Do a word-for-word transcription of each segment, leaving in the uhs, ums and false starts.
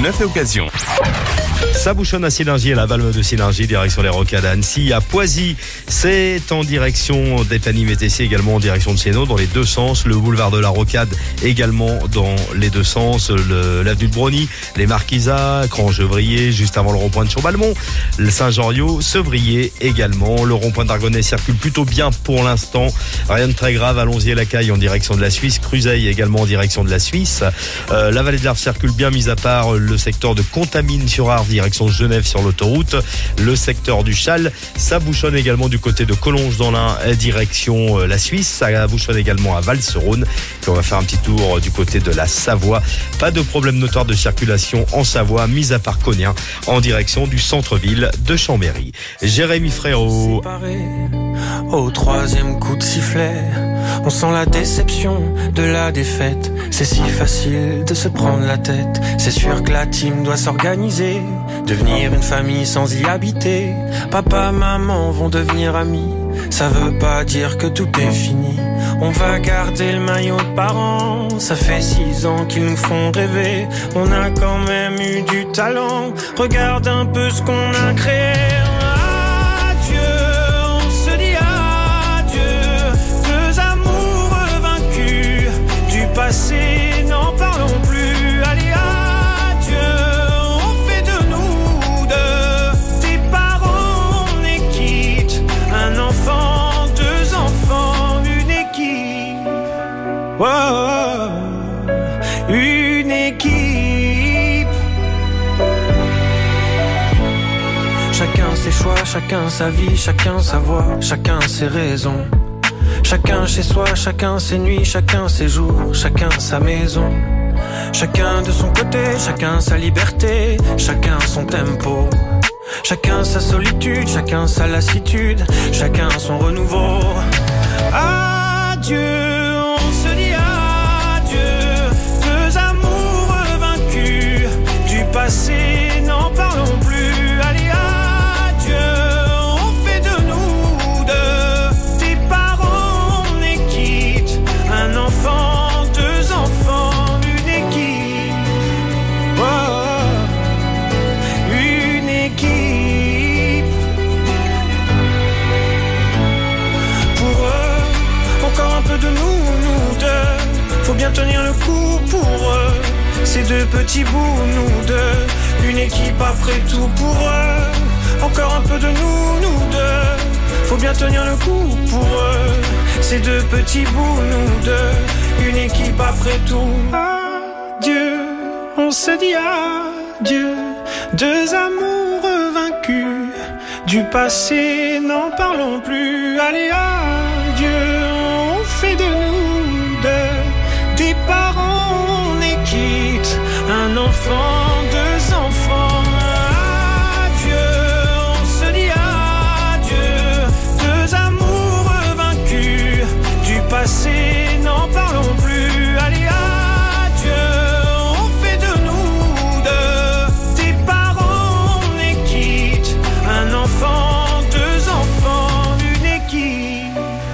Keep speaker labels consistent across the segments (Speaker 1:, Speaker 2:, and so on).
Speaker 1: neuf et occasion.
Speaker 2: Ça bouchonne à Sillingy, à la Valme de Sillingy, direction les Rocades à Annecy. À Poisy, c'est en direction d'Épany-Métessier, également en direction de Sénaux, dans les deux sens. Le boulevard de la Rocade, également dans les deux sens. Le, l'avenue de Brony, les Marquisats, Cran-Gevrier, juste avant le rond-point de Chaumbalmont. Le Saint-Goriot, Sevrier également. Le rond-point d'Argonnet circule plutôt bien pour l'instant. Rien de très grave. Allons-y à la Caille en direction de la Suisse. Cruzeil également en direction de la Suisse. Euh, la vallée de l'Arve circule bien, mis à part le secteur de Contamine-sur-Arve, direction Genève sur l'autoroute. Le secteur du Châle, ça bouchonne également du côté de Collonges dans l'Ain, direction la Suisse. Ça bouchonne également à Val-sur-Rhône. Puis on va faire un petit tour du côté de la Savoie. Pas de problème notoire de circulation en Savoie, mis à part Cognien, en direction du centre-ville de Chambéry. Jérémy Frérot.
Speaker 3: Au troisième coup de sifflet, on sent la déception de la défaite. C'est si facile de se prendre la tête. C'est sûr que la team doit s'organiser, devenir une famille sans y habiter. Papa, maman vont devenir amis. Ça veut pas dire que tout est fini. On va garder le maillot de parents. Ça fait six ans qu'ils nous font rêver. On a quand même eu du talent. Regarde un peu ce qu'on a créé. Passé, n'en parlons plus. Allez, adieu, on fait de nous deux des parents, on est quitte. Un enfant, deux enfants, une équipe. Wow, une équipe. Chacun ses choix, chacun sa vie, chacun sa voix, chacun ses raisons. Chacun chez soi, chacun ses nuits, chacun ses jours, chacun sa maison. Chacun de son côté, chacun sa liberté, chacun son tempo. Chacun sa solitude, chacun sa lassitude, chacun son renouveau. Adieu, on se dit adieu, deux amours vaincus. Du passé, n'en parlons plus. Allez, adieu, on fait de nous deux des parents, on est quitte. Un enfant, deux enfants, une équipe. Oh, une équipe. Pour eux, encore un peu de nous, nous deux. Faut bien tenir le coup pour eux. Ces deux petits bouts, nous deux. Une équipe après tout pour eux. Encore un peu de nous, nous deux. Faut bien tenir le coup pour eux. Ces deux petits bouts, nous deux. Une équipe après tout. Adieu, on se dit adieu. Deux amours vaincus. Du passé, n'en parlons plus. Allez, adieu, on fait de nous deux des parents, on est quitte. Un enfant, deux enfants. Adieu, on se dit adieu. Deux amours vaincus. Du passé, n'en parlons plus. Allez, adieu, on fait de nous deux des parents, on est quitte. Un enfant, deux enfants, une équipe.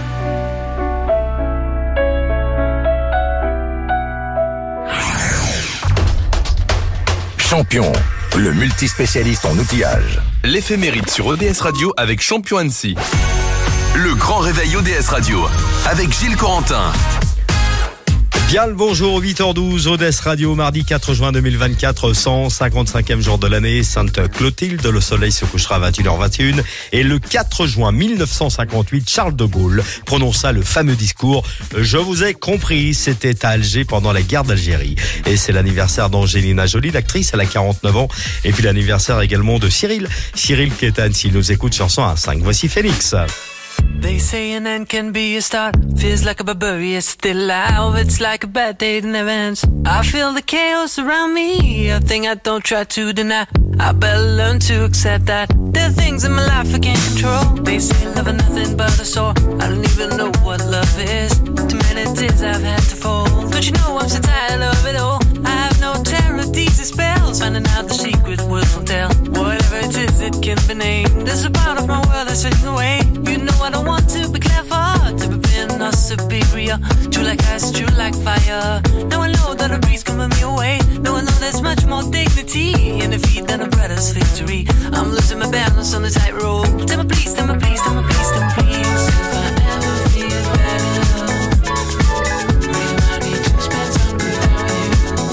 Speaker 1: Champion, le multispécialiste en outillage. L'éphéméride sur O D S Radio avec Champion Annecy. Le grand réveil O D S Radio avec Gilles Corentin.
Speaker 2: Bien le bonjour, huit heures douze, O D S Radio, mardi quatre juin deux mille vingt-quatre, cent cinquante-cinquième jour de l'année, Sainte Clotilde, le soleil se couchera à vingt et une heures vingt et une, et le quatre juin mille neuf cent cinquante-huit, Charles de Gaulle prononça le fameux discours « Je vous ai compris », c'était à Alger pendant la guerre d'Algérie. Et c'est l'anniversaire d'Angelina Jolie, l'actrice, elle a quarante-neuf ans, et puis l'anniversaire également de Cyril, Cyril qui est à Annecy, nous écoute sur cent un virgule cinq. Voici Phoenix.
Speaker 4: They say an end can be a start. Feels like a barbarian, still alive. It's like a bad day that never ends. I feel the chaos around me, a thing I don't try to deny. I better learn to accept that there are things in my life I can't control. They say love is nothing but a sore. I don't even know what love is. Too many tears I've had to fold. Don't you know I'm so tired of it all? I have no terror of these spells. Finding out the secret words won't tell. Whatever it is, it can be named. There's a part of my world that's fading away. You know I don't want to be clever, to be been or must be real. True like ice, true like fire. Now I know that a breeze coming me away. Now I know there's much more dignity in defeat than a brother's victory. I'm losing my balance on the tightrope. Tell me please, tell me please, tell me please, tell me please. If I ever feel better, maybe I need to spend some good on you.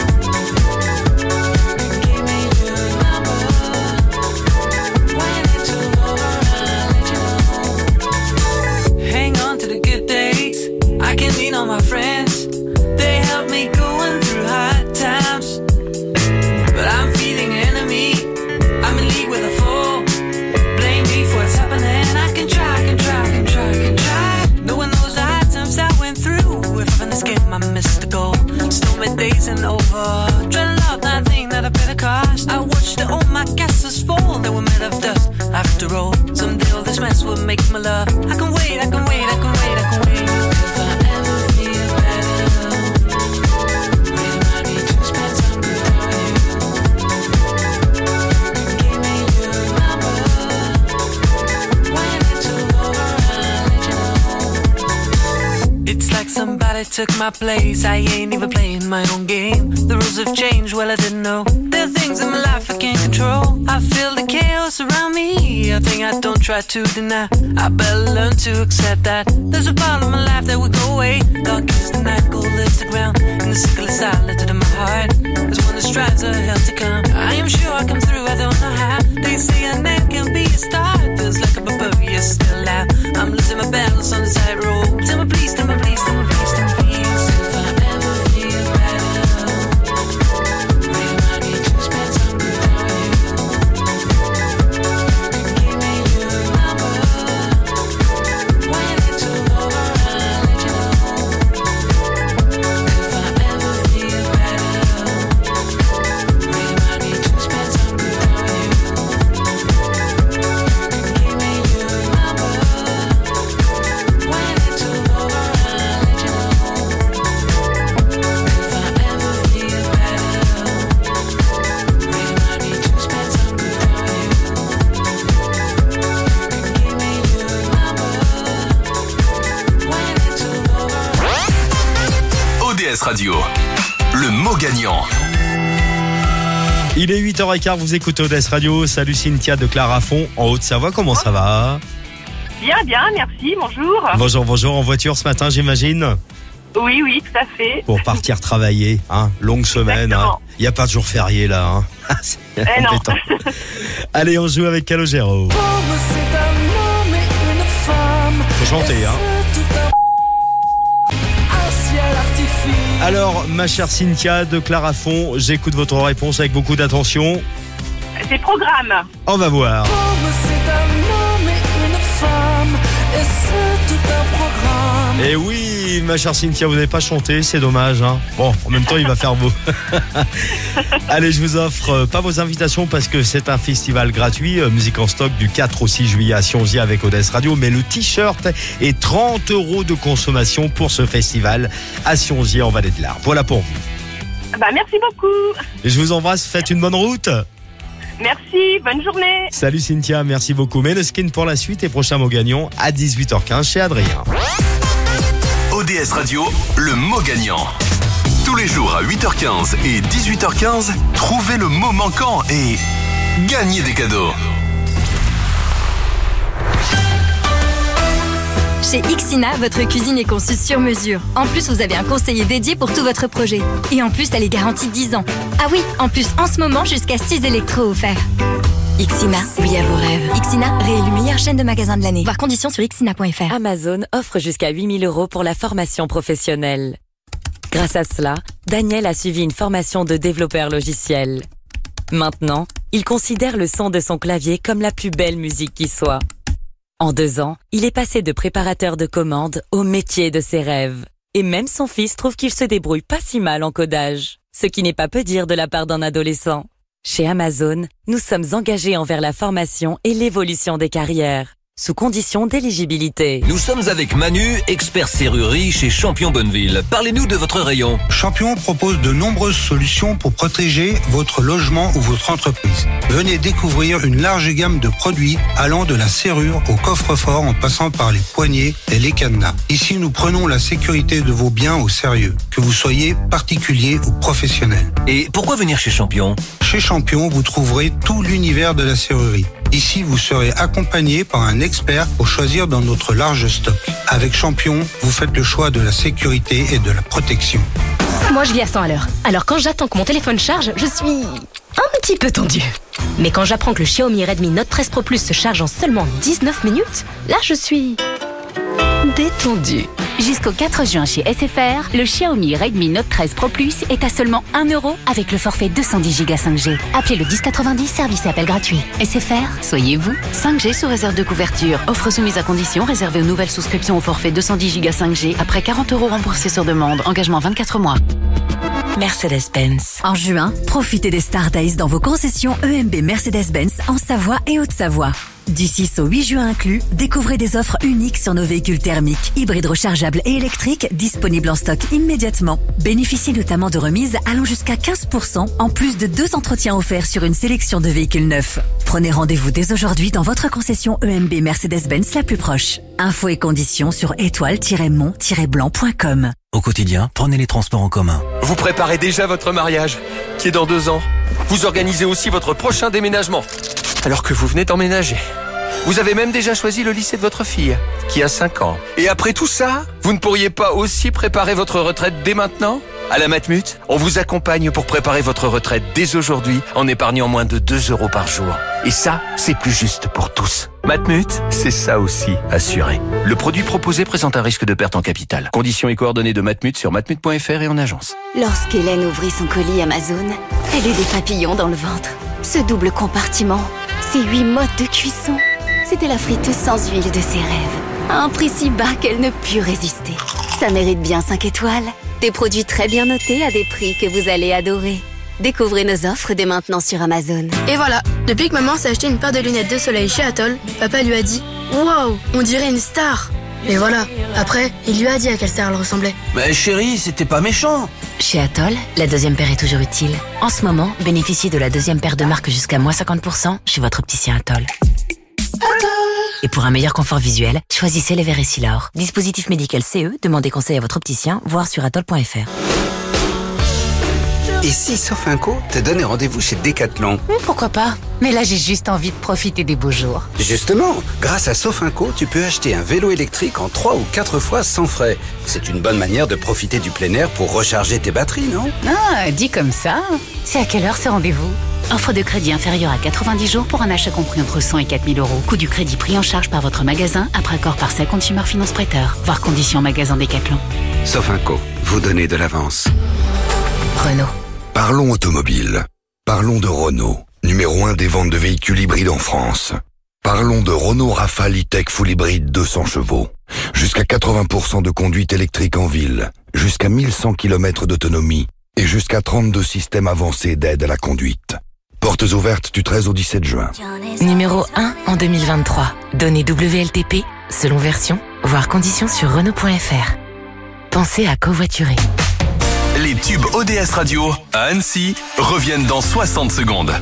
Speaker 4: Give me your number. When it's all over, I'll let you know. Hang on to the good days. I can lean on my friends. They help me going through hard times. But I'm feeling enemy. I'm in league with a foe. Blame me for what's happening. I can try, I can try, I can try, I can try. No one knows the hard times I went through. If I'm in this game, I missed the goal. Stormy days and over. Trying to love nothing that I paid the cost. I watched all my castles fall. They were made of dust. After all, someday all this mess will make me love. I can wait, I can wait, I can wait, I can wait. If I ever feel better, maybe I need to spend some good on you. Give me your number. When it's all over, I'll let you know. It's like somebody took my place. I ain't even playing my own game. The rules have changed, well I didn't know. There are things in my life I can't control. I feel the chaos around me, a thing I don't try to deny. I better learn to accept that there's a part of my life that will go away. Dark is the night, gold is the ground, and the sickle is silent in my heart. There's one that strives a hell to come. I am sure I come through, I don't know how. They say an end can be a start. Feels like I'm above you, still out. I'm losing my balance on the tightrope. Tell me please, tell me please, tell me please, tell me please. If I ever feel better, maybe I need to spend some good on you. Give me your number. When it's all over, I'll let you know. If I ever feel better, maybe I need to spend some good on you. Give me your number. When it's all over, I'll let you know. If I ever feel better, maybe I need to spend some good on you. Give me your number. When it's all over.
Speaker 1: O D S Radio, le mot gagnant.
Speaker 2: Il est huit heures quinze, vous écoutez O D S Radio. Salut Cynthia de Clarafond, en Haute-Savoie, comment ça va?
Speaker 5: Bien, bien, merci, bonjour.
Speaker 2: Bonjour, bonjour, en voiture ce matin j'imagine?
Speaker 5: Oui, oui, tout à fait.
Speaker 2: Pour partir travailler, hein, longue semaine, hein. Il n'y a pas de jour férié là, hein. C'est
Speaker 5: Eh non.
Speaker 2: embêtant. Allez, on joue avec Calogero.
Speaker 3: Pauvre, c'est un homme et une femme.
Speaker 2: Faut chanter,
Speaker 3: Et
Speaker 2: hein.
Speaker 3: c'est tout un... un ciel artificiel.
Speaker 2: Alors, ma chère Cynthia de Clarafond, j'écoute votre réponse avec beaucoup d'attention.
Speaker 5: C'est programme.
Speaker 2: On va voir.
Speaker 3: Pauvre, c'est un homme et une femme. Et c'est tout un programme.
Speaker 2: Et oui, ma chère Cynthia, vous n'avez pas chanté, c'est dommage, hein. Bon, en même temps, il va faire beau. Allez, je vous offre euh, pas vos invitations parce que c'est un festival gratuit, euh, musique en stock du quatre au six juillet à Sionzy avec O D S Radio, mais le t-shirt est trente euros de consommation pour ce festival à Sionzy en Vallée de l'Arve. Voilà pour vous.
Speaker 5: Bah, merci beaucoup.
Speaker 2: Et je vous embrasse, faites une bonne route.
Speaker 5: Merci, bonne journée.
Speaker 2: Salut Cynthia, merci beaucoup. Mais le skin pour la suite et prochain mot gagnant à dix-huit heures quinze chez Adrien.
Speaker 1: O D S Radio, le mot gagnant. Tous les jours à huit heures quinze et dix-huit heures quinze, trouvez le mot manquant et gagnez des cadeaux.
Speaker 6: Chez Ixina, votre cuisine est conçue sur mesure. En plus, vous avez un conseiller dédié pour tout votre projet. Et en plus, elle est garantie dix ans. Ah oui, en plus, en ce moment, jusqu'à six électros offerts. Ixina, oui à vos rêves. Ixina, réélu meilleure chaîne de magasins de l'année. Voir conditions sur ixina point f r.
Speaker 7: Amazon offre jusqu'à huit mille euros pour la formation professionnelle. Grâce à cela, Daniel a suivi une formation de développeur logiciel. Maintenant, il considère le son de son clavier comme la plus belle musique qui soit. En deux ans, il est passé de préparateur de commandes au métier de ses rêves. Et même son fils trouve qu'il se débrouille pas si mal en codage. Ce qui n'est pas peu dire de la part d'un adolescent. Chez Amazon, nous sommes engagés envers la formation et l'évolution des carrières. sous condition d'éligibilité.
Speaker 8: Nous sommes avec Manu, expert serrurerie chez Champion Bonneville. Parlez-nous de votre rayon.
Speaker 9: Champion propose de nombreuses solutions pour protéger votre logement ou votre entreprise. Venez découvrir une large gamme de produits allant de la serrure au coffre-fort en passant par les poignées et les cadenas. Ici, nous prenons la sécurité de vos biens au sérieux, que vous soyez particulier ou professionnel.
Speaker 8: Et pourquoi venir chez Champion ?
Speaker 9: Chez Champion, vous trouverez tout l'univers de la serrurerie. Ici, vous serez accompagné par un expert pour choisir dans notre large stock. Avec Champion, vous faites le choix de la sécurité et de la protection.
Speaker 10: Moi, je vis à cent à l'heure. Alors quand j'attends que mon téléphone charge, je suis un petit peu tendue. Mais quand j'apprends que le Xiaomi Redmi Note treize Pro Plus se charge en seulement dix-neuf minutes, là, je suis détendue.
Speaker 11: Jusqu'au quatre juin chez S F R, le Xiaomi Redmi Note treize Pro Plus est à seulement un euro avec le forfait deux cent dix giga cinq G. Appelez le dix quatre-vingt-dix, service et appel gratuit. S F R, soyez vous. cinq G sous réserve de couverture. Offre soumise à condition, réservée aux nouvelles souscriptions au forfait deux cent dix giga cinq G. Après quarante euros remboursés sur demande. Engagement vingt-quatre mois.
Speaker 7: Mercedes-Benz.
Speaker 12: En juin, profitez des Star Days dans vos concessions E M B Mercedes-Benz en Savoie et Haute-Savoie. Du six au huit juin inclus, découvrez des offres uniques sur nos véhicules thermiques, hybrides rechargeables et électriques disponibles en stock immédiatement. Bénéficiez notamment de remises allant jusqu'à quinze pour cent en plus de deux entretiens offerts sur une sélection de véhicules neufs. Prenez rendez-vous dès aujourd'hui dans votre concession E M B Mercedes-Benz la plus proche. Infos et conditions sur étoile tiret mont tiret blanc point com.
Speaker 8: Au quotidien, prenez les transports en commun.
Speaker 13: Vous préparez déjà votre mariage, qui est dans deux ans. Vous organisez aussi votre prochain déménagement, alors que vous venez d'emménager. Vous avez même déjà choisi le lycée de votre fille, qui a cinq ans. Et après tout ça, vous ne pourriez pas aussi préparer votre retraite dès maintenant ? À la Matmut, on vous accompagne pour préparer votre retraite dès aujourd'hui en épargnant moins de deux euros par jour. Et ça, c'est plus juste pour tous. Matmut, c'est ça aussi, assuré. Le produit proposé présente un risque de perte en capital. Conditions et coordonnées de Matmut sur matmut point f r et en agence.
Speaker 14: Lorsqu'Hélène ouvrit son colis Amazon, elle eut des papillons dans le ventre. Ce double compartiment, ces huit modes de cuisson, c'était la friteuse sans huile de ses rêves. À un prix si bas qu'elle ne put résister. Ça mérite bien cinq étoiles. Des produits très bien notés à des prix que vous allez adorer. Découvrez nos offres dès maintenant sur Amazon.
Speaker 15: Et voilà, depuis que maman s'est acheté une paire de lunettes de soleil chez Atoll, papa lui a dit « Waouh, on dirait une star !» Et voilà, après, il lui a dit à quelle star elle ressemblait.
Speaker 16: Mais chérie, c'était pas méchant.
Speaker 17: Chez Atoll, la deuxième paire est toujours utile. En ce moment, bénéficiez de la deuxième paire de marque jusqu'à moins cinquante pour cent chez votre opticien Atoll. Et pour un meilleur confort visuel, choisissez les verres Essilor. Dispositif médical C E, demandez conseil à votre opticien, voire sur atoll point f r.
Speaker 18: Et si Sofinco te donnait rendez-vous chez Decathlon ?
Speaker 19: Pourquoi pas ? Mais là, j'ai juste envie de profiter des beaux jours.
Speaker 18: Justement, grâce à Sofinco, tu peux acheter un vélo électrique en trois ou quatre fois sans frais. C'est une bonne manière de profiter du plein air pour recharger tes batteries, non ?
Speaker 19: Ah, dit comme ça. C'est à quelle heure ce rendez-vous ?
Speaker 11: Offre de crédit inférieure à quatre-vingt-dix jours pour un achat compris entre cent et quatre mille euros. Coût du crédit pris en charge par votre magasin après accord par sa Consumer Finance Prêteur. Voir conditions magasin Decathlon.
Speaker 18: Sofinco, vous donnez de l'avance.
Speaker 17: Renault.
Speaker 20: Parlons automobile. Parlons de Renault, numéro un des ventes de véhicules hybrides en France. Parlons de Renault Rafale E-Tech Full Hybride deux cents chevaux. Jusqu'à quatre-vingts pour cent de conduite électrique en ville. Jusqu'à mille cent kilomètres d'autonomie. Et jusqu'à trente-deux systèmes avancés d'aide à la conduite. Portes ouvertes du treize au dix-sept juin.
Speaker 17: Numéro un en deux mille vingt-trois. Données W L T P, selon version, voire conditions sur renault point f r. Pensez à covoiturer.
Speaker 1: Les tubes O D S Radio à Annecy reviennent dans soixante secondes.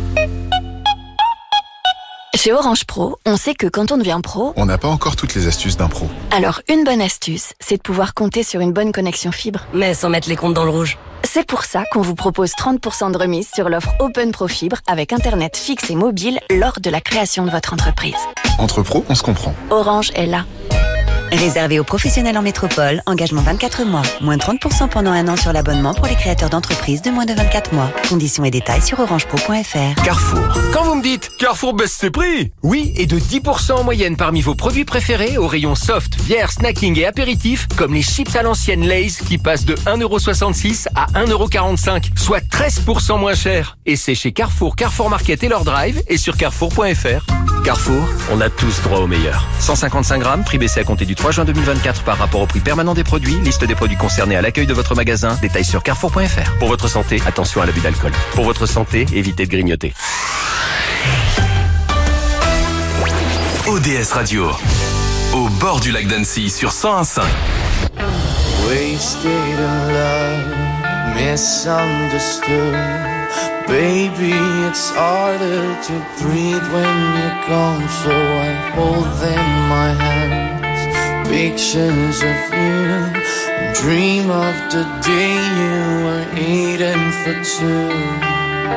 Speaker 6: Chez Orange Pro, on sait que quand on devient pro,
Speaker 21: on n'a pas encore toutes les astuces d'un pro.
Speaker 6: Alors une bonne astuce, c'est de pouvoir compter sur une bonne connexion fibre.
Speaker 17: Mais sans mettre les comptes dans le rouge.
Speaker 6: C'est pour ça qu'on vous propose trente pour cent de remise sur l'offre Open Pro Fibre avec Internet fixe et mobile lors de la création de votre entreprise.
Speaker 21: Entre pros, on se comprend.
Speaker 6: Orange est là.
Speaker 22: Réservé aux professionnels en métropole, engagement vingt-quatre mois. Moins trente pour cent pendant un an sur l'abonnement pour les créateurs d'entreprises de moins de vingt-quatre mois. Conditions et détails sur orange pro point f r.
Speaker 13: Carrefour. Quand vous me dites Carrefour baisse ses prix, oui, et de dix pour cent en moyenne parmi vos produits préférés au rayon soft, bière, snacking et apéritif, comme les chips à l'ancienne Lay's qui passent de un euro soixante-six à un euro quarante-cinq, soit treize pour cent moins cher. Et c'est chez Carrefour, Carrefour Market et leur drive et sur carrefour point f r. Carrefour, on a tous droit au meilleur. cent cinquante-cinq grammes, prix baissé à compter du trois juin deux mille vingt-quatre par rapport au prix permanent des produits. Liste des produits concernés à l'accueil de votre magasin. Détails sur carrefour point f r. Pour votre santé, attention à l'abus d'alcool. Pour votre santé, évitez de grignoter.
Speaker 1: O D S Radio. Au bord du lac d'Annecy sur cent un virgule cinq.
Speaker 3: Wasted in love, misunderstood. Baby, it's harder to breathe when you're gone. So I hold in my hands pictures of you and dream of the day you were eating for two.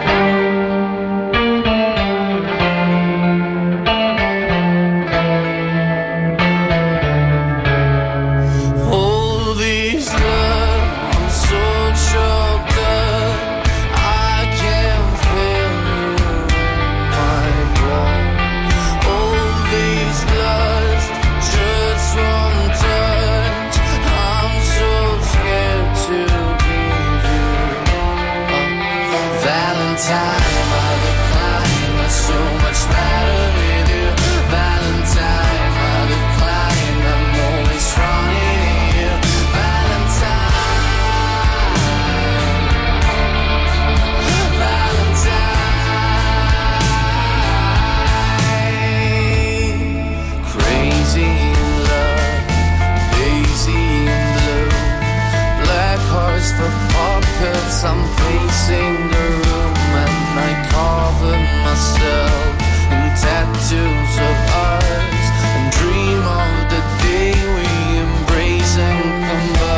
Speaker 3: I'm pacing the room and I cover myself in tattoos of ours and dream of the day we embrace and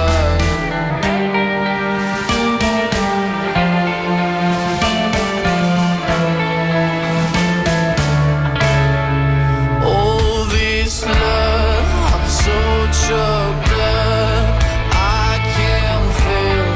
Speaker 3: convert. All this love, I'm so choked up, I can't feel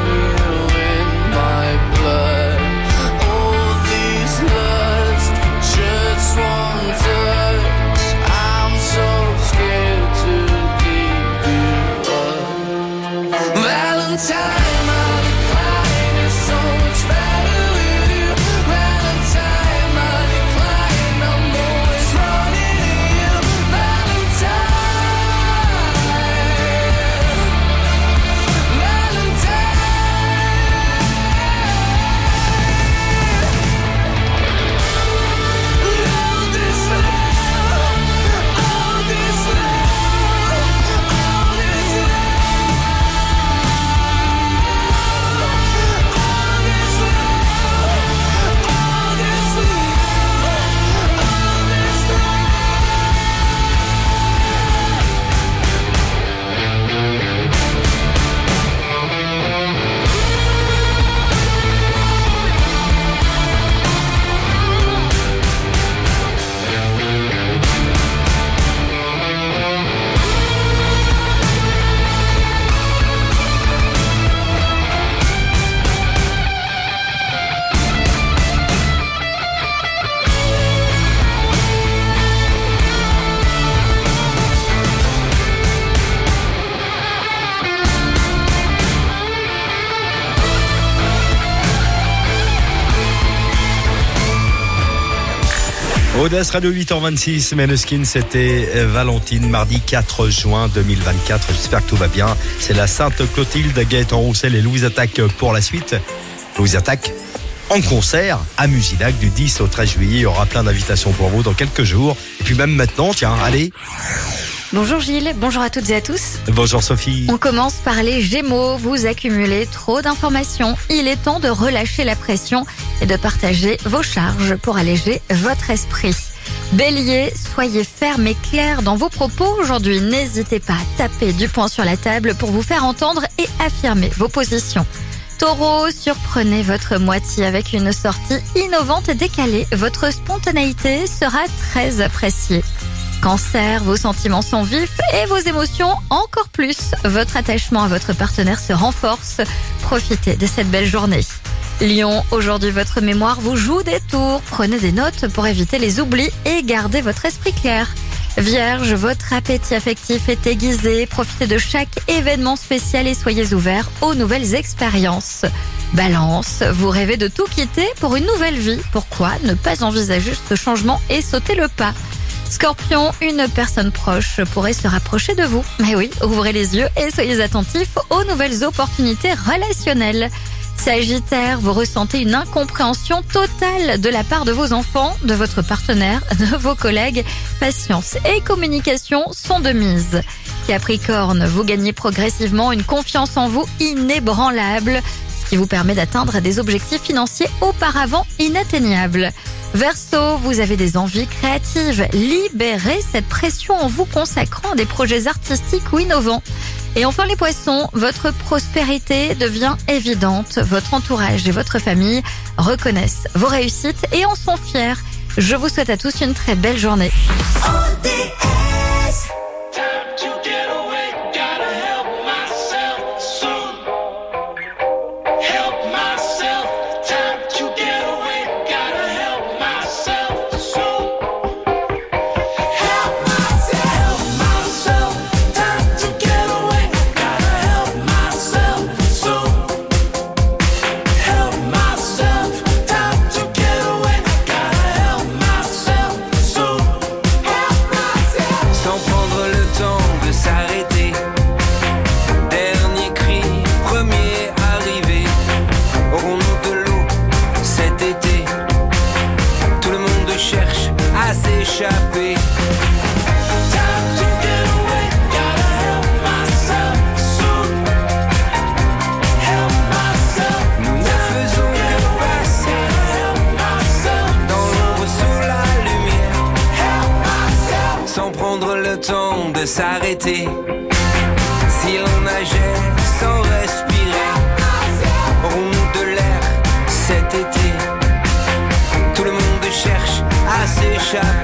Speaker 2: O D S Radio huit heures vingt-six, Måneskin, c'était Valentine, mardi quatre juin deux mille vingt-quatre. J'espère que tout va bien. C'est la Sainte Clotilde, Gaëtan Roussel et Louise Attaque pour la suite. Louise Attaque en concert à Musilac du dix au treize juillet. Il y aura plein d'invitations pour vous dans quelques jours. Et puis même maintenant, tiens, allez.
Speaker 4: Bonjour Gilles, bonjour à toutes et à tous.
Speaker 2: Bonjour Sophie.
Speaker 4: On commence par les Gémeaux. Vous accumulez trop d'informations. Il est temps de relâcher la pression et de partager vos charges pour alléger votre esprit. Bélier, soyez ferme et clair dans vos propos aujourd'hui. N'hésitez pas à taper du poing sur la table pour vous faire entendre et affirmer vos positions. Taureau, surprenez votre moitié avec une sortie innovante et décalée. Votre spontanéité sera très appréciée. Cancer, vos sentiments sont vifs et vos émotions encore plus. Votre attachement à votre partenaire se renforce. Profitez de cette belle journée. Lion, aujourd'hui votre mémoire vous joue des tours. Prenez des notes pour éviter les oublis et gardez votre esprit clair. Vierge, votre appétit affectif est aiguisé. Profitez de chaque événement spécial et soyez ouverts aux nouvelles expériences. Balance, vous rêvez de tout quitter pour une nouvelle vie. Pourquoi ne pas envisager ce changement et sauter le pas ? Scorpion, une personne proche pourrait se rapprocher de vous. Mais oui, ouvrez les yeux et soyez attentifs aux nouvelles opportunités relationnelles. Sagittaire, vous ressentez une incompréhension totale de la part de vos enfants, de votre partenaire, de vos collègues. Patience et communication sont de mise. Capricorne, vous gagnez progressivement une confiance en vous inébranlable, ce qui vous permet d'atteindre des objectifs financiers auparavant inatteignables. Verseau, vous avez des envies créatives. Libérez cette pression en vous consacrant à des projets artistiques ou innovants. Et enfin les poissons, votre prospérité devient évidente. Votre entourage et votre famille reconnaissent vos réussites et en sont fiers. Je vous souhaite à tous une très belle journée.
Speaker 3: S'échapper. Nous ne faisons que passer dans l'ombre sous la lumière, sans prendre le temps de s'arrêter. Si l'on nageait sans respirer, aurons-nous de l'air cet été? Tout le monde cherche à s'échapper.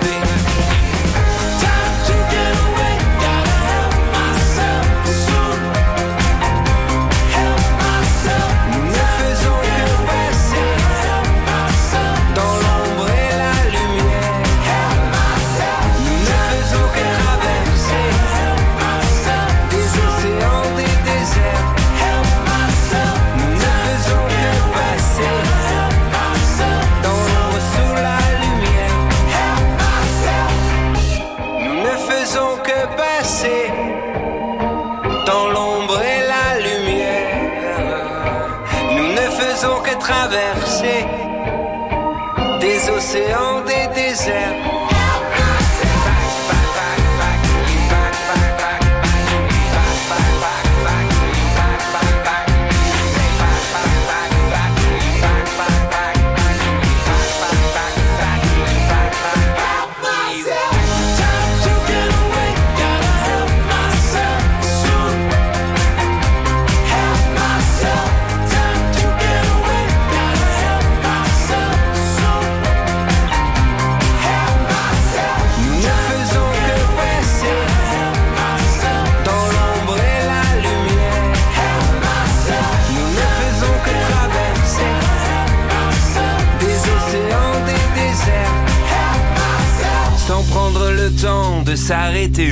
Speaker 3: Nous ne faisons que passer dans l'ombre et la lumière. Nous ne faisons que traverser des océans, des déserts. Nous ne faisons que passer dans l'ombre sous la lumière. Nous ne faisons que passer dans l'ombre et la lumière. Nous ne faisons que traverser des océans, des déserts. Temps de s'arrêter.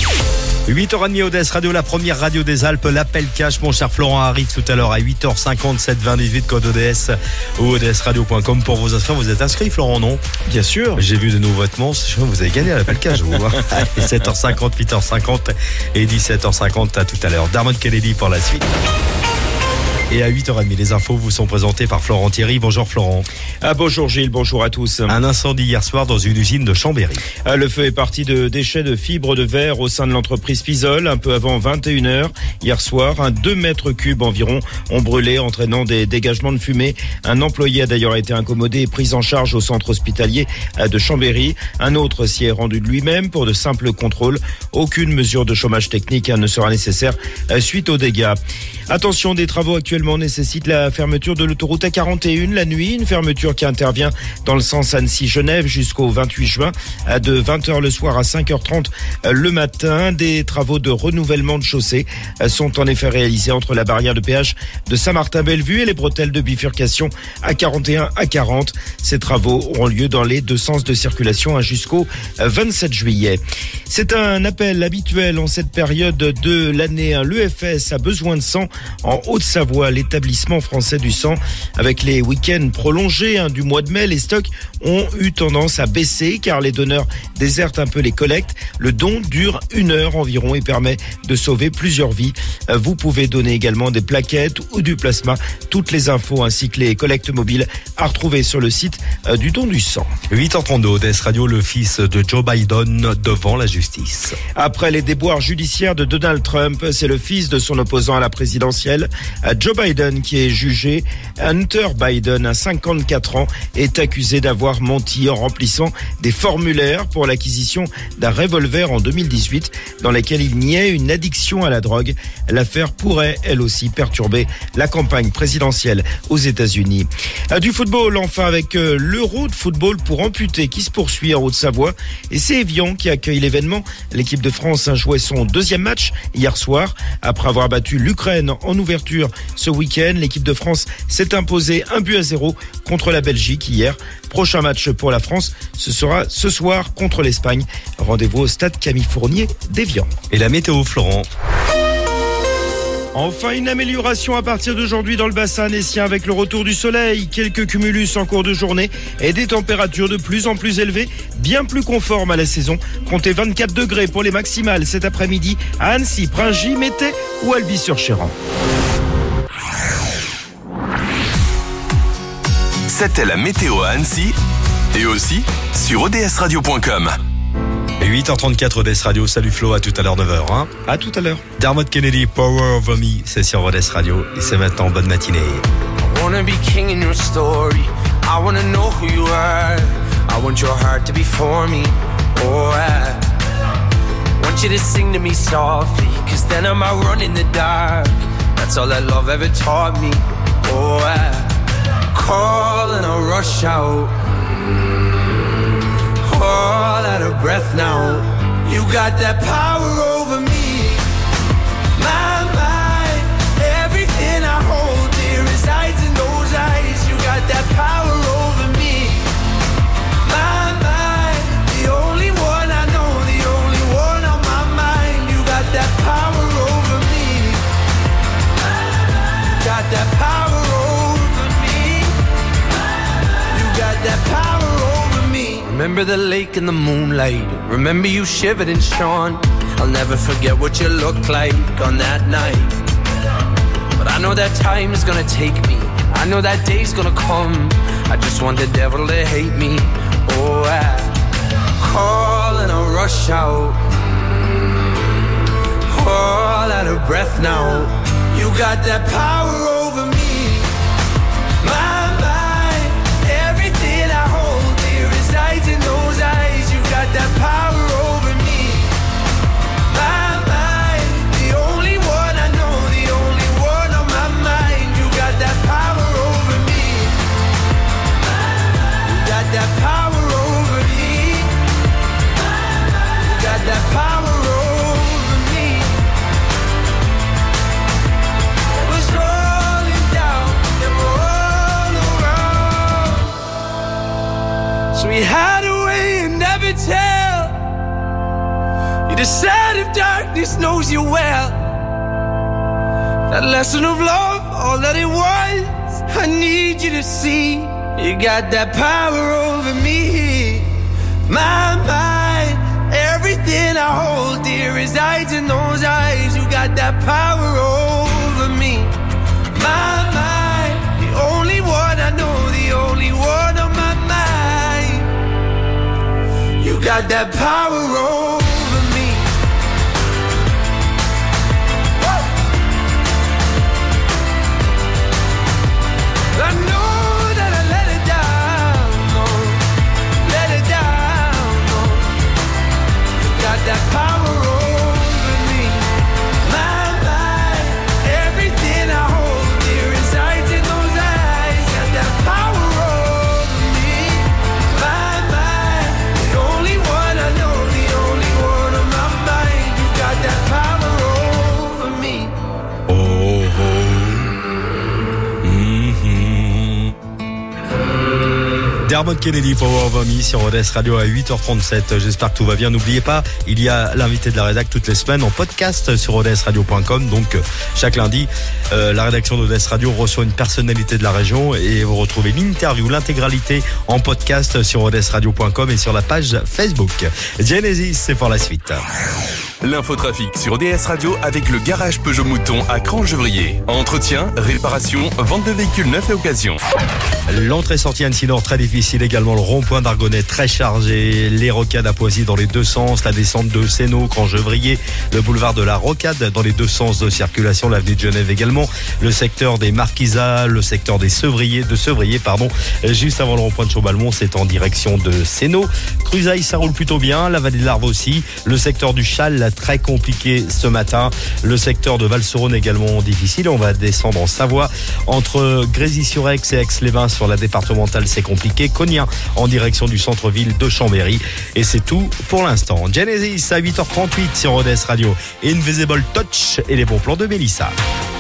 Speaker 2: huit heures trente Odesse Radio, la première radio des Alpes, l'appel cash. Mon cher Florent arrive tout à l'heure à huit heures cinquante, sept vingt dix-huit, code O D S ou O D S radio point com pour vous inscrire. Vous êtes inscrit, Florent, non?
Speaker 5: Bien sûr.
Speaker 2: J'ai vu de nouveaux vêtements. Vous avez gagné à l'appel cash, vous. Allez, sept heures cinquante, huit heures cinquante et dix-sept heures cinquante. À tout à l'heure. Dermot Kennedy pour la suite. Et à huit heures trente, les infos vous sont présentées par Florent Thierry. Bonjour Florent.
Speaker 5: Ah, bonjour Gilles, bonjour à tous.
Speaker 2: Un incendie hier soir dans une usine de Chambéry.
Speaker 5: Ah, le feu est parti de déchets de fibres de verre au sein de l'entreprise Fisol, un peu avant vingt et une heures. Hier soir, un deux mètres cubes environ ont brûlé, entraînant des dégagements de fumée. Un employé a d'ailleurs été incommodé et pris en charge au centre hospitalier de Chambéry. Un autre s'y est rendu de lui-même pour de simples contrôles. Aucune mesure de chômage technique ne sera nécessaire suite aux dégâts. Attention, des travaux actuellement nécessitent la fermeture de l'autoroute A quarante et un la nuit. Une fermeture qui intervient dans le sens Annecy-Genève jusqu'au vingt-huit juin, de vingt heures le soir à cinq heures trente le matin. Des travaux de renouvellement de chaussée sont en effet réalisés entre la barrière de péage de Saint-Martin-Bellevue et les bretelles de bifurcation A quarante et un A quarante. Ces travaux auront lieu dans les deux sens de circulation jusqu'au vingt-sept juillet. C'est un appel habituel en cette période de l'année. L'E F S a besoin de sang en Haute-Savoie. à l'établissement français du sang. Avec les week-ends prolongés hein, du mois de mai, les stocks ont eu tendance à baisser car les donneurs désertent un peu les collectes. Le don dure une heure environ et permet de sauver plusieurs vies. Vous pouvez donner également des plaquettes ou du plasma. Toutes les infos ainsi que les collectes mobiles à retrouver sur le site du don du sang.
Speaker 2: huit heures trente-deux, O D S Radio, le fils de Joe Biden devant la justice.
Speaker 5: Après les déboires judiciaires de Donald Trump, c'est le fils de son opposant à la présidentielle, Joe Biden, qui est jugé. Hunter Biden, à cinquante-quatre ans, est accusé d'avoir menti en remplissant des formulaires pour l'acquisition d'un revolver en deux mille dix-huit dans lequel il niait une addiction à la drogue. L'affaire pourrait, elle aussi, perturber la campagne présidentielle aux États-Unis. Du football, enfin, avec l'Euro de football pour amputés qui se poursuit en Haute-Savoie. Et c'est Évian qui accueille l'événement. L'équipe de France a joué son deuxième match hier soir. Après avoir battu l'Ukraine en ouverture ce week-end, l'équipe de France s'est imposée un but à zéro contre la Belgique hier. Prochain match pour la France, ce sera ce soir contre l'Espagne. Rendez-vous au stade Camille Fournier d'Évian.
Speaker 2: Et la météo, Florent?
Speaker 5: Enfin, une amélioration à partir d'aujourd'hui dans le bassin annécien avec le retour du soleil, quelques cumulus en cours de journée et des températures de plus en plus élevées, bien plus conformes à la saison. Comptez vingt-quatre degrés pour les maximales cet après-midi à Annecy, Pringy, Mété ou Albi-sur-Chéran.
Speaker 1: C'était la météo à Annecy et aussi sur O D S radio point com.
Speaker 2: huit heures trente-quatre, O D S Radio. Salut Flo, à tout à l'heure, neuf heures. Hein.
Speaker 5: À tout à l'heure.
Speaker 2: Dermot Kennedy, Power Over Me, c'est sur O D S Radio. Et c'est maintenant, bonne matinée.
Speaker 3: I wanna be king in your story. I wanna know who you are. I want your heart to be for me. Oh, I want you to sing to me softly, cause then I might run in the dark. That's all that love ever taught me. Oh, I call and I rush out. All out of breath now. You got that power over me. My mind, everything I hold dear resides in those eyes. You got that power over me. My mind, the only one I know, the only one on my mind. You got that power over me. You got that power over me. You got that power over me. Remember the lake in the moonlight. Remember you shivered and shone. I'll never forget what you looked like on that night. But I know that time is gonna take me. I know that day's gonna come. I just want the devil to hate me. Oh, I call and I rush out. All out of breath now. You got that power over me. My mind, everything I hold dear resides in those eyes. You got that power over me. My mind, the only one I know, the only one on my mind. You got that power over me. You got that power over me. You got that power over me. It was rolling down and all around. So we had a way and never tell. You decided darkness knows you well. That lesson of love, all that it was, I need you to see. You got that power over me. My mind, everything I hold dear resides in those eyes. You got that power over me. My mind, the only one I know, the only one on my mind. You got that power over me. I know that I let it down, no, let it down, no. You got that power over me. My mind, everything I hold dear resides in those eyes. Got that power over me. My mind, the only one I know, the only
Speaker 2: Dermot Kennedy, Power of Me sur O D S Radio à huit heures trente-sept. J'espère que tout va bien. N'oubliez pas, il y a l'invité de la rédac toutes les semaines en podcast sur O D S radio point com. Donc, chaque lundi, euh, la rédaction d'O D S Radio reçoit une personnalité de la région et vous retrouvez l'interview, l'intégralité en podcast sur O D S radio point com et sur la page Facebook. Genesis, c'est pour la suite.
Speaker 1: L'infotrafic sur O D S Radio avec le garage Peugeot Mouton à Cran-Gevrier. Entretien, réparation, vente de véhicules neufs et occasion.
Speaker 2: L'entrée-sortie Annecy-Nord très difficile, également le rond-point d'Argonnet très chargé, les rocades à Poisy dans les deux sens, la descente de Sénaux, Cran-Gevrier, le boulevard de la Rocade dans les deux sens de circulation, l'avenue de Genève également, le secteur des Marquisats, le secteur des Sevriers, de Sevrier, pardon, juste avant le rond-point de Chaubalmont, c'est en direction de Sénaux. Cruzaille, ça roule plutôt bien, la vallée de l'Arve aussi, le secteur du Chal, très compliqué ce matin, le secteur de Val-sur-Rhône également difficile, on va descendre en Savoie, entre Grésy-sur-Aix et Aix-les-Bains sur la départementale, c'est compliqué, Cognien en direction du centre-ville de Chambéry, et c'est tout pour l'instant. Genesis à huit heures trente-huit sur O D S Radio, Invisible Touch et les bons plans de Mélissa.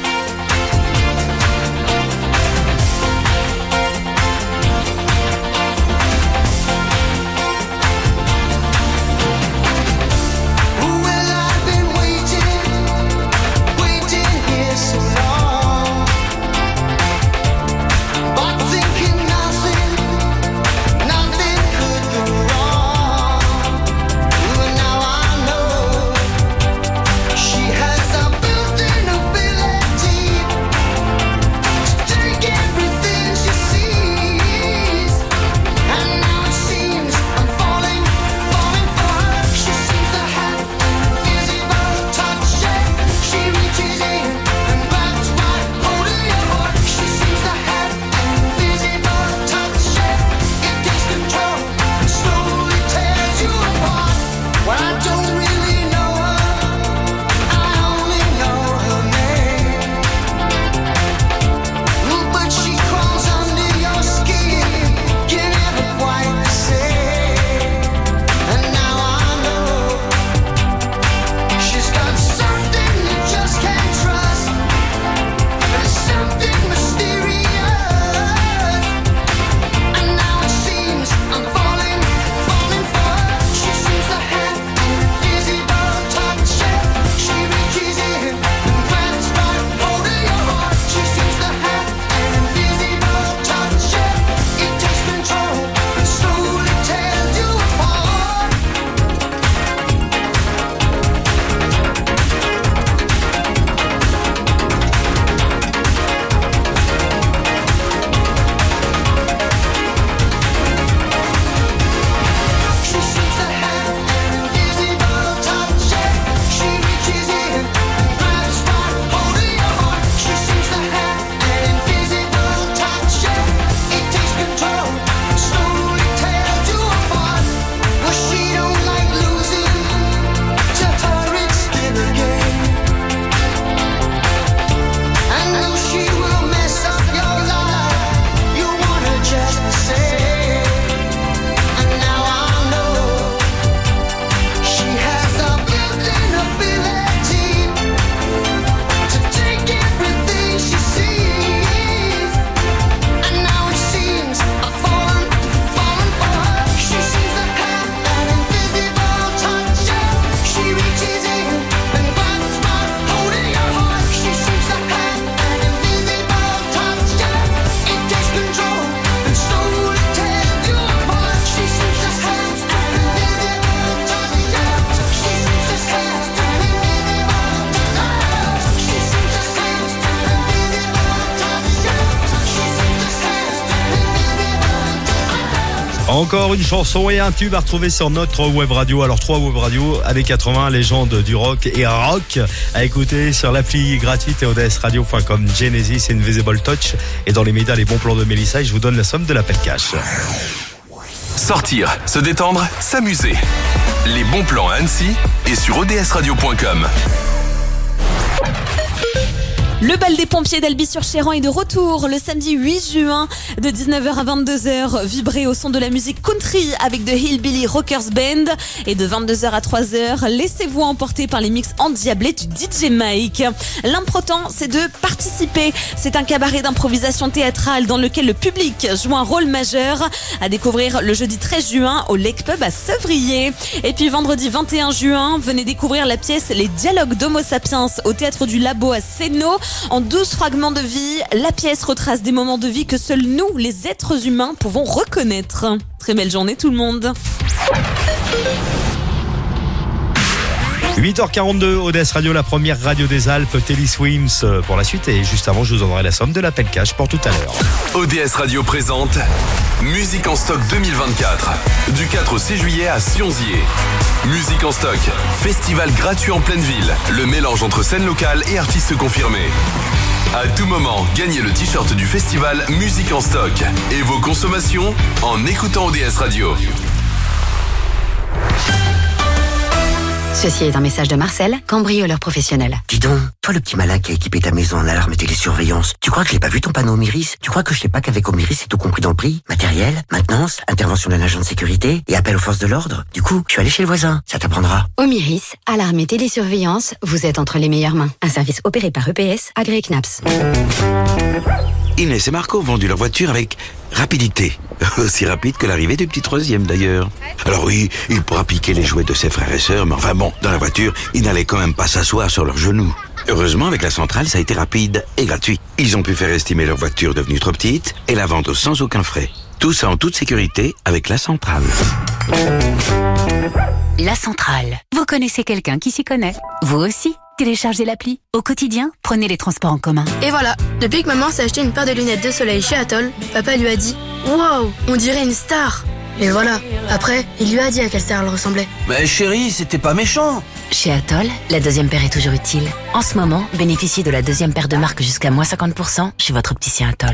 Speaker 2: Encore une chanson et un tube à retrouver sur notre web radio. Alors trois web radios avec quatre-vingts légendes du rock et rock à écouter sur l'appli gratuite et O D S radio point com. Genesis, Invisible Touch et dans les médias les bons plans de Mélissa et je vous donne la somme de l'appel cash.
Speaker 1: Sortir, se détendre, s'amuser. Les bons plans à Annecy et sur O D S radio point com.
Speaker 9: Le bal des pompiers d'Albi-sur-Chéran est de retour le samedi huit juin de dix-neuf heures à vingt-deux heures. Vibrez au son de la musique country avec The Hillbilly Rockers Band. Et de vingt-deux heures à trois heures, laissez-vous emporter par les mix endiablés du D J Mike. L'important, c'est de participer. C'est un cabaret d'improvisation théâtrale dans lequel le public joue un rôle majeur. À découvrir le jeudi treize juin au Lake Pub à Sevrier. Et puis vendredi vingt et un juin, venez découvrir la pièce Les Dialogues d'Homo Sapiens au Théâtre du Labo à Sénaux. En douze fragments de vie, la pièce retrace des moments de vie que seuls nous, les êtres humains, pouvons reconnaître. Très belle journée tout le monde.
Speaker 2: huit heures quarante-deux, Odès Radio, la première radio des Alpes, Teddy Swims pour la suite. Et juste avant, je vous donnerai la somme de l'appel cash pour tout à l'heure.
Speaker 1: O D S Radio présente Musique en stock deux mille vingt-quatre. Du quatre au six juillet à Sionzier. Musique en stock, festival gratuit en pleine ville. Le mélange entre scène locale et artistes confirmés. À tout moment, gagnez le t-shirt du festival Musique en stock. Et vos consommations en écoutant O D S Radio.
Speaker 22: Ceci est un message de Marcel, cambrioleur professionnel.
Speaker 10: Dis donc, toi le petit malin qui a équipé ta maison en alarme et télésurveillance, tu crois que je n'ai pas vu ton panneau Omiris? Tu crois que je sais pas qu'avec Omiris c'est tout compris dans le prix? Matériel, maintenance, intervention d'un agent de sécurité et appel aux forces de l'ordre? Du coup, je suis allé chez le voisin, ça t'apprendra.
Speaker 22: Omiris, alarme et télésurveillance, vous êtes entre les meilleures mains. Un service opéré par E P S, agréé C N A P S.
Speaker 23: Inès et Marco ont vendu leur voiture avec rapidité. Aussi rapide que l'arrivée du petit troisième d'ailleurs. Alors oui, il pourra piquer les jouets de ses frères et sœurs, mais enfin bon, dans la voiture, il n'allait quand même pas s'asseoir sur leurs genoux. Heureusement, avec la centrale, ça a été rapide et gratuit. Ils ont pu faire estimer leur voiture devenue trop petite et la vendre sans aucun frais. Tout ça en toute sécurité avec la centrale.
Speaker 11: La centrale. Vous connaissez quelqu'un qui s'y connaît? Vous aussi? Téléchargez l'appli. Au quotidien, prenez les transports en commun.
Speaker 15: Et voilà, depuis que maman s'est acheté une paire de lunettes de soleil chez Atoll, papa lui a dit « Waouh, on dirait une star !» Et voilà, après, il lui a dit à quelle star elle ressemblait.
Speaker 16: Mais chérie, c'était pas méchant.
Speaker 17: Chez Atoll, la deuxième paire est toujours utile. En ce moment, bénéficiez de la deuxième paire de marque jusqu'à moins cinquante pour cent chez votre opticien Atoll.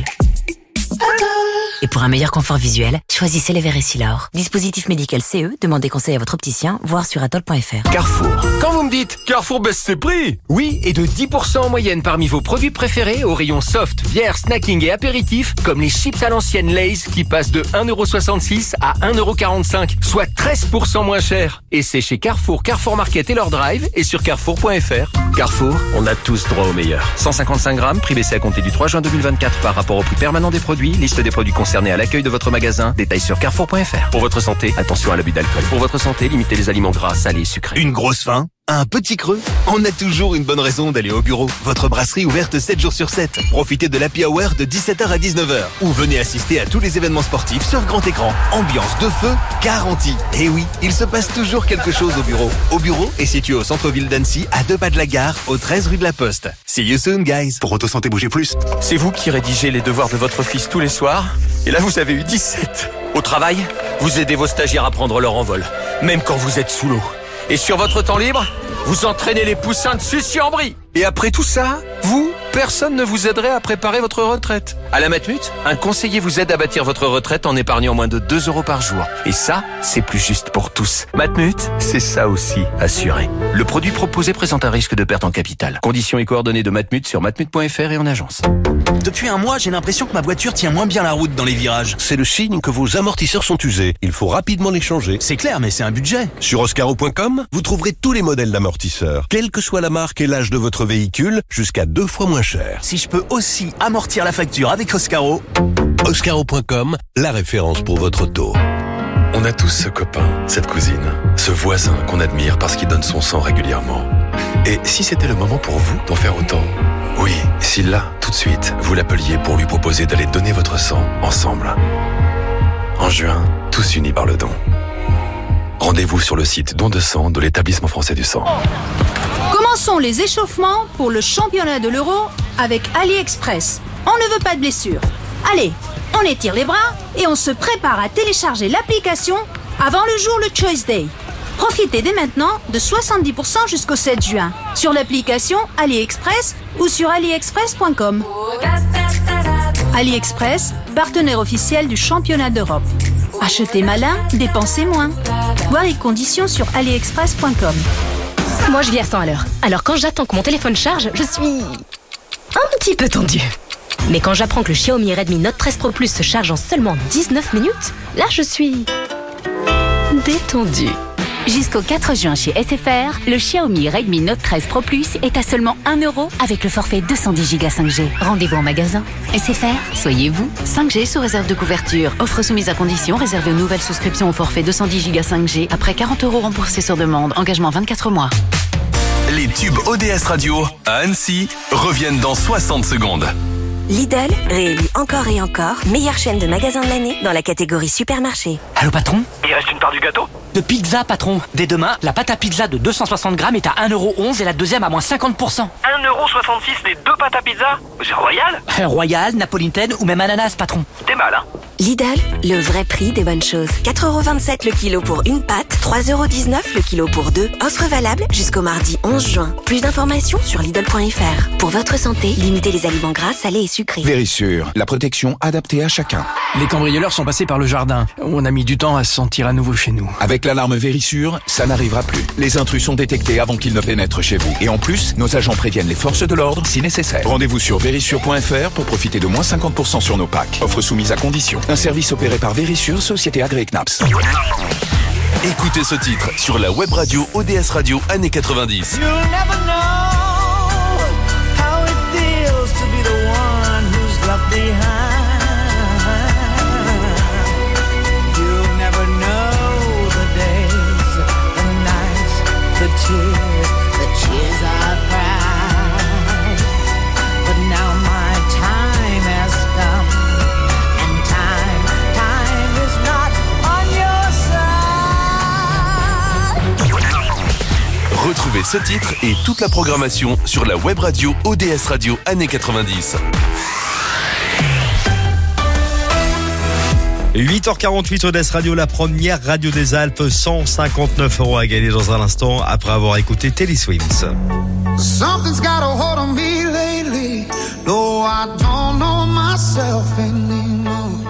Speaker 17: Et pour un meilleur confort visuel, choisissez les verres Essilor. Dispositif médical C E, demandez conseil à votre opticien, voire sur atoll point f r.
Speaker 13: Carrefour. Quand vous me dites Carrefour baisse ses prix, oui, et de dix pour cent en moyenne parmi vos produits préférés au rayon soft, bière, snacking et apéritifs, comme les chips à l'ancienne Lay's qui passent de un euro soixante-six à un euro quarante-cinq, soit treize pour cent moins cher. Et c'est chez Carrefour, Carrefour Market et leur drive et sur carrefour point f r. Carrefour, on a tous droit au meilleur. cent cinquante-cinq grammes, prix baissé à compter du trois juin deux mille vingt-quatre par rapport au prix permanent des produits, liste des produits concernés à l'accueil de votre magasin, détails sur carrefour point f r. Pour votre santé, attention à l'abus d'alcool. Pour votre santé, limitez les aliments gras, salés et sucrés.
Speaker 24: Une grosse faim? Un petit creux? On a toujours une bonne raison d'aller au bureau. Votre brasserie ouverte sept jours sur sept. Profitez de l'Happy Hour de dix-sept heures à dix-neuf heures. Ou venez assister à tous les événements sportifs sur grand écran. Ambiance de feu garantie. Et oui, il se passe toujours quelque chose au bureau. Au bureau est situé au centre-ville d'Annecy, à deux pas de la gare, au treize rue de la Poste. See you soon, guys.
Speaker 21: Pour Autosanté Bouger Plus.
Speaker 13: C'est vous qui rédigez les devoirs de votre fils tous les soirs. Et là, vous avez eu dix-sept. Au travail, vous aidez vos stagiaires à prendre leur envol, même quand vous êtes sous l'eau. Et sur votre temps libre, vous entraînez les poussins de Sucy-en-Brie. Et après tout ça, vous, personne ne vous aiderait à préparer votre retraite. À la Matmut, un conseiller vous aide à bâtir votre retraite en épargnant moins de deux euros par jour. Et ça, c'est plus juste pour tous. Matmut, c'est ça aussi, assuré. Le produit proposé présente un risque de perte en capital. Conditions et coordonnées de Matmut sur matmut point f r et en agence.
Speaker 16: Depuis un mois, j'ai l'impression que ma voiture tient moins bien la route dans les virages.
Speaker 25: C'est le signe que vos amortisseurs sont usés. Il faut rapidement les changer.
Speaker 16: C'est clair, mais c'est un budget.
Speaker 25: Sur oscaro point com, vous trouverez tous les modèles d'amortisseurs. Quelle que soit la marque et l'âge de votre véhicule, jusqu'à deux fois moins cher.
Speaker 16: Si je peux aussi amortir la facture avec Oscaro.
Speaker 25: oscaro point com, la référence pour votre auto.
Speaker 26: On a tous ce copain, cette cousine, ce voisin qu'on admire parce qu'il donne son sang régulièrement. Et si c'était le moment pour vous d'en faire autant? Oui, si là, tout de suite, vous l'appeliez pour lui proposer d'aller donner votre sang ensemble. En juin, tous unis par le don. Rendez-vous sur le site don de sang de l'Établissement français du sang.
Speaker 27: Commençons les échauffements pour le championnat de l'Euro avec AliExpress. On ne veut pas de blessures. Allez, on étire les bras et on se prépare à télécharger l'application avant le jour le Choice Day. Profitez dès maintenant de soixante-dix pour cent jusqu'au sept juin sur l'application AliExpress ou sur aliexpress point com. AliExpress, partenaire officiel du championnat d'Europe. Achetez malin, dépensez moins. Voir les conditions sur aliexpress point com.
Speaker 28: Moi, je vis à cent à l'heure. Alors quand j'attends que mon téléphone charge, je suis...
Speaker 7: petit peu tendu. Mais quand j'apprends que le Xiaomi Redmi Note treize Pro Plus se charge en seulement dix-neuf minutes, là je suis détendue.
Speaker 11: Jusqu'au quatre juin chez S F R, le Xiaomi Redmi Note treize Pro Plus est à seulement un euro avec le forfait deux cent dix giga cinq G. Rendez-vous en magasin. S F R, soyez vous.
Speaker 8: cinq G sous réserve de couverture. Offre soumise à condition, réservée aux nouvelles souscriptions au forfait deux cent dix giga cinq G. Après quarante euros remboursés sur demande. Engagement vingt-quatre mois.
Speaker 1: Les tubes O D S Radio à Annecy reviennent dans soixante secondes.
Speaker 22: Lidl, réélu encore et encore, meilleure chaîne de magasins de l'année dans la catégorie supermarché.
Speaker 12: Allô patron?
Speaker 14: Il reste une part du gâteau?
Speaker 12: De pizza patron. Dès demain, la pâte à pizza de deux cent soixante grammes est à un euro onze et la deuxième à moins cinquante pour cent.
Speaker 14: un euro soixante-six les deux pâtes à pizza? C'est royal?
Speaker 12: Royal, napolitaine ou même ananas patron.
Speaker 14: T'es mal hein?
Speaker 22: Lidl, le vrai prix des bonnes choses. quatre euros vingt-sept le kilo pour une pâte, trois euros dix-neuf le kilo pour deux. Offre valable jusqu'au mardi onze juin. Plus d'informations sur Lidl point F R. Pour votre santé, limitez les aliments gras, salés et sucrés.
Speaker 18: Vérissure, la protection adaptée à chacun.
Speaker 19: Les cambrioleurs sont passés par le jardin. On a mis du temps à se sentir à nouveau chez nous.
Speaker 18: Avec l'alarme Vérissure, ça n'arrivera plus. Les intrus sont détectés avant qu'ils ne pénètrent chez vous. Et en plus, nos agents préviennent les forces de l'ordre si nécessaire. Rendez-vous sur vérissure point F R pour profiter de moins cinquante pour cent sur nos packs. Offre soumise à condition. Un service opéré par Vérissure, société agréée C N A P S.
Speaker 1: Écoutez ce titre sur la web radio O D S Radio années quatre-vingt-dix.
Speaker 3: The tears, the tears I've cried. But now my time has come, and time, time is not on your side.
Speaker 1: Retrouvez ce titre et toute la programmation sur la web radio O D S Radio années quatre-vingt-dix.
Speaker 2: huit heures quarante-huit O D S Radio, la première radio des Alpes, cent cinquante-neuf euros à gagner dans un instant après avoir écouté Telly Swims.
Speaker 3: Something's got a hold on me lately. No, I don't know myself anymore.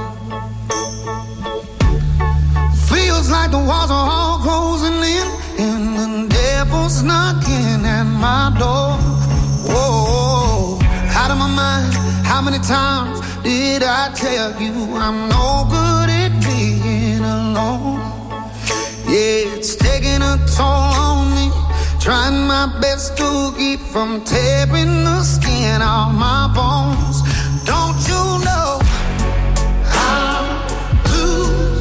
Speaker 3: Feels like the walls are all closing in, and the devil's knocking at my door. Whoa, out of my mind. How many times did I tell you I'm no good at being alone? Yeah, it's taking a toll on me. Trying my best to keep from tearing the skin off my bones. Don't you know I'll lose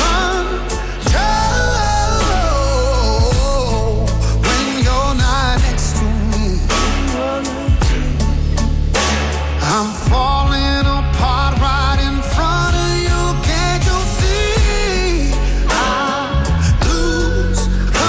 Speaker 3: control when you're not next to me? I'm falling apart right in front of you. Can't you see? I lose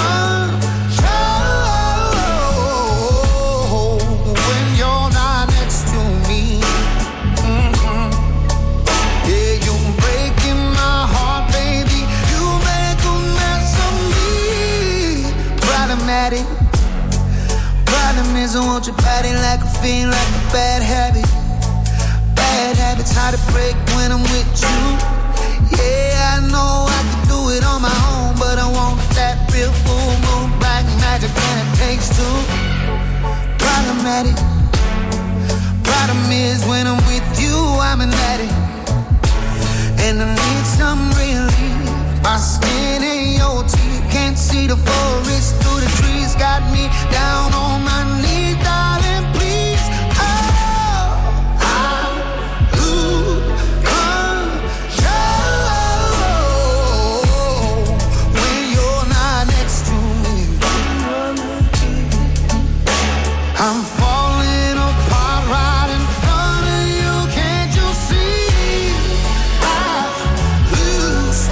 Speaker 3: control when you're not next to me. Mm-hmm. Yeah, you're breaking my heart, baby. You make a mess of me. Problematic. Problem is I want your body like a fiend, like a bad habit. Bad habits hard to break when I'm with you. Yeah, I know I can do it on my own, but I want that real full moon black magic, and it takes two. Problematic. Problem is when I'm with you, I'm an addict, and I need some relief. My skin and your teeth can't see the forest through the trees. Got me down on my knees, darling, please. I'm falling apart right in front of you. Can't you see? I lose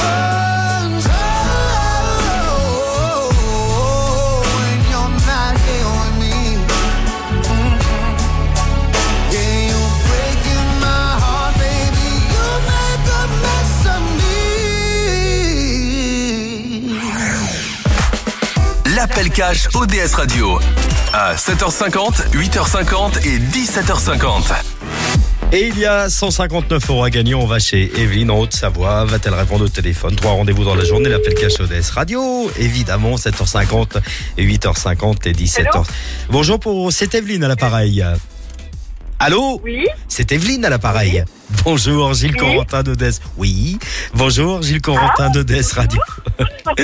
Speaker 3: control when you're not here with me. Mm-hmm. Yeah, you're breaking my heart, baby. You make a mess of me.
Speaker 1: L'appel cash O D S Radio à sept heures cinquante, huit heures cinquante et dix-sept heures cinquante.
Speaker 2: Et il y a cent cinquante-neuf euros à gagner. On va chez Evelyne en Haute-Savoie. Va-t-elle répondre au téléphone? Trois rendez-vous dans la journée. L'appel cash O D S Radio. Évidemment, sept heures cinquante, huit heures cinquante et dix-sept heures. Bonjour, pour c'est Evelyne à l'appareil. Allô?
Speaker 4: Oui.
Speaker 2: C'est Evelyne à l'appareil. Oui. Bonjour, Gilles oui. Corentin d'Odès. Oui. Bonjour, Gilles Corentin ah, d'Odès Radio.
Speaker 4: Je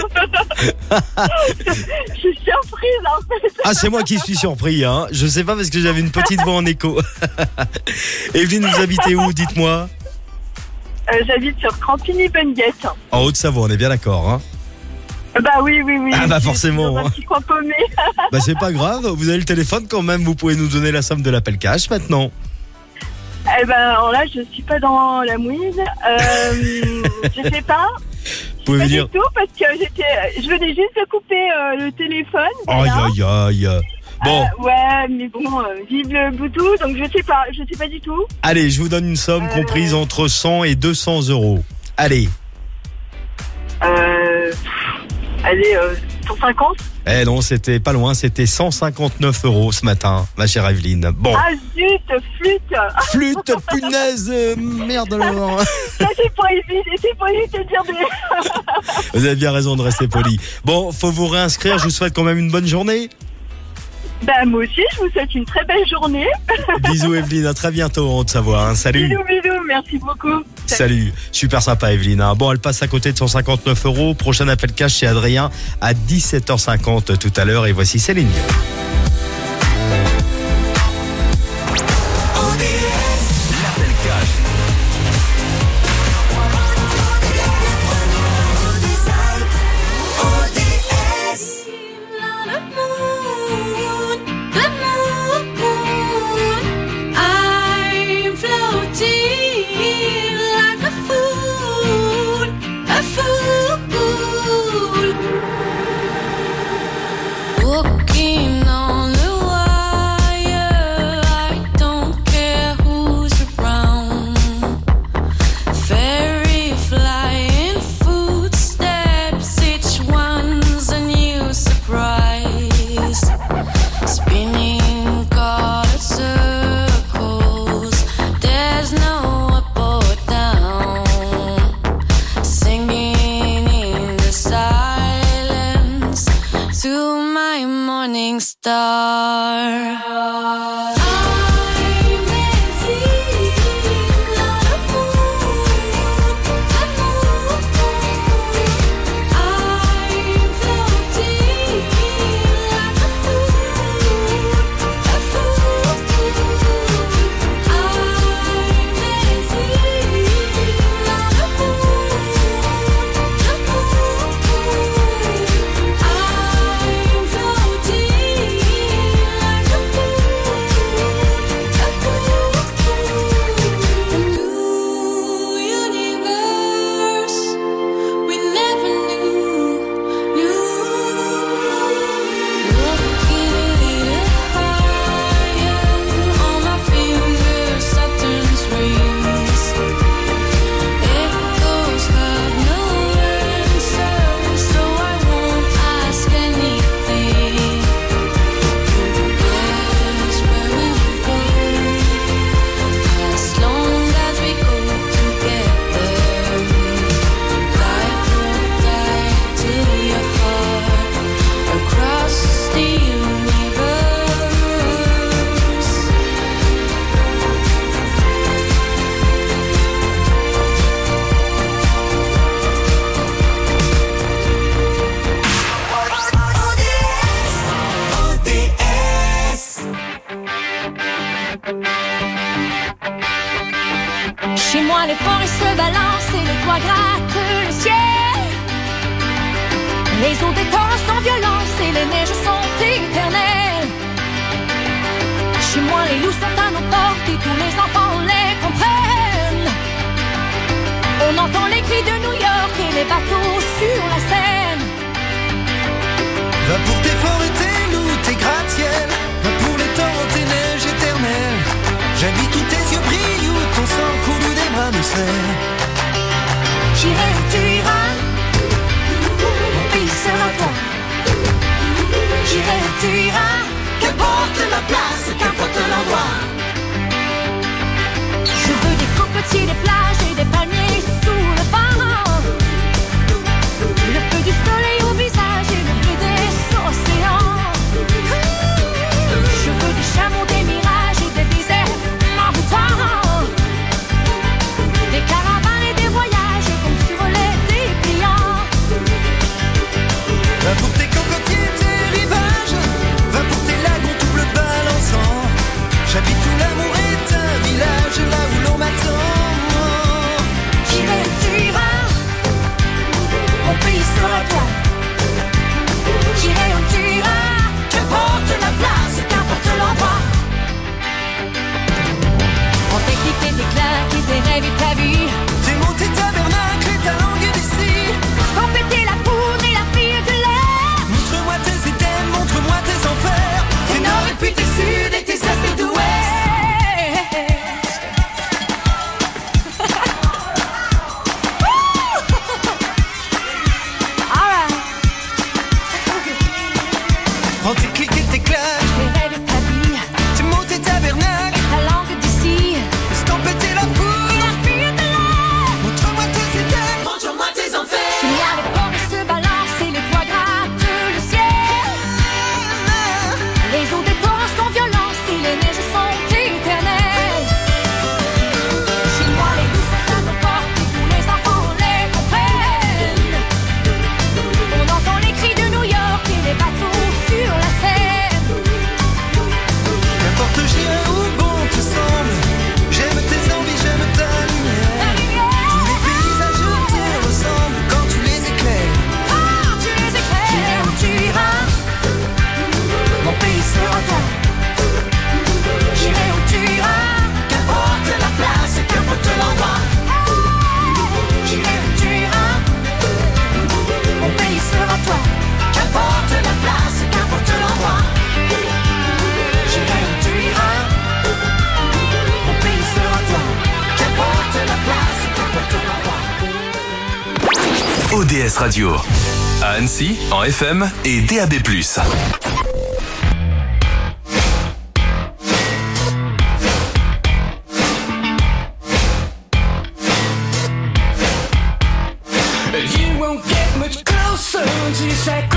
Speaker 4: suis surprise en fait.
Speaker 2: Ah, c'est moi qui suis surpris, hein. Je sais pas parce que j'avais une petite voix en écho. Evelyne, vous habitez où? Dites-moi.
Speaker 4: Euh, j'habite sur Crampigny-Bonneguette.
Speaker 2: En Haute-Savoie, on est bien d'accord, hein?
Speaker 4: Bah oui, oui, oui.
Speaker 2: Ah bah forcément.
Speaker 4: Dans un petit coin paumé.
Speaker 2: Bah c'est pas grave, vous avez le téléphone quand même, vous pouvez nous donner la somme de l'appel cash maintenant.
Speaker 4: Eh ben alors là, je suis pas dans la mouise. Euh, je sais pas.
Speaker 2: Vous pouvez
Speaker 4: pas
Speaker 2: dire...
Speaker 4: du tout parce que j'étais, je venais juste de couper euh, le téléphone.
Speaker 2: Aïe aïe aïe. Bon.
Speaker 4: Euh, ouais, mais bon, euh, vive le Bluetooth, donc je sais pas, je sais pas du tout.
Speaker 2: Allez, je vous donne une somme euh... comprise entre cent et deux cents euros. Allez.
Speaker 4: Euh... Allez, euh, cent cinquante.
Speaker 2: Eh non, c'était pas loin, c'était cent cinquante-neuf euros ce matin, ma chère Evelyne. Bon.
Speaker 4: Ah zut, flûte.
Speaker 2: Flûte, punaise, euh, merde alors.
Speaker 4: Ça c'est pour éviter, c'est pour éviter de dire des...
Speaker 2: Vous avez bien raison de rester poli. Bon, faut vous réinscrire, je vous souhaite quand même une bonne journée.
Speaker 4: Bah moi aussi, je vous souhaite une très belle journée.
Speaker 2: Bisous Evelyne, à très bientôt en Haute-Savoie. Hein. Salut.
Speaker 4: Bisous, bisous, merci beaucoup.
Speaker 2: Salut. Salut. Super sympa Evelyne. Hein. Bon, elle passe à côté de cent cinquante-neuf euros. Prochain appel cash chez Adrien à dix-sept heures cinquante tout à l'heure. Et voici Céline.
Speaker 1: L'appel cash.
Speaker 5: Chez moi, les forêts se balancent et les toits grattent le ciel. Les eaux des torrents sans violence et les neiges sont éternelles. Chez moi, les loups sont à nos portes et tous les enfants les comprennent. On entend les cris de New York et les bateaux sur la Seine.
Speaker 3: Va pour tes forêts, tes loups, tes gratte-ciel. Va pour les torrents, tes neiges éternelles. J'habite où tes yeux brillent, où ton sang coule, où des bras me serrent.
Speaker 5: J'irai où tu iras, mon pays sera toi. J'irai où tu iras, qu'importe la place, qu'importe l'endroit. Je veux des cocotiers, des plages et des palmiers sous le vent. Le
Speaker 1: D S Radio. À Annecy, en F M et D A B plus.
Speaker 3: You won't get much closer until you say